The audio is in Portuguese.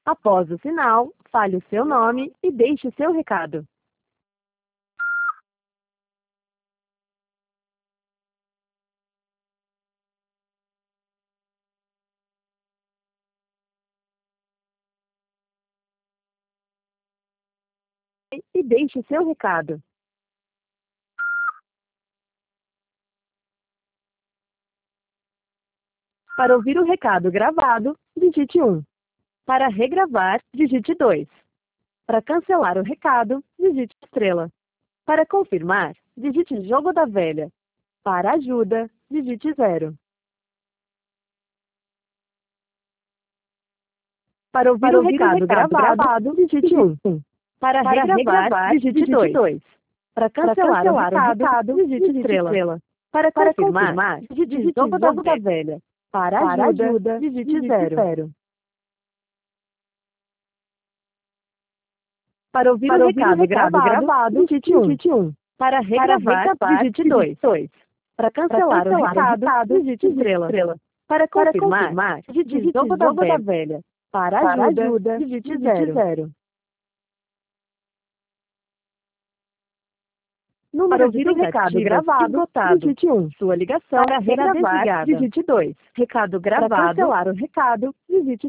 Após o sinal, fale o seu nome e deixe o seu recado. E deixe o seu recado. Para ouvir o recado gravado, digite 1. Para regravar, digite 2. Para cancelar o recado, digite estrela. Para confirmar, digite jogo da velha. Para ajuda, digite 0. Para ouvir o recado gravado, digite 1. Para regravar, digite 2. Para cancelar o recado, digite estrela. Para confirmar, digite jogo da velha. Para ajuda, digite 0. Para ouvir o recado gravado, digite 1. Para regravar, digite 2. Para cancelar o recado, digite estrela. Para confirmar, digite jogo da velha. Para ajuda, digite 0. Para ouvir o recado gravado, digite 1. Sua ligação para regravar, digite 2. Recado gravado. Para cancelar o recado, digite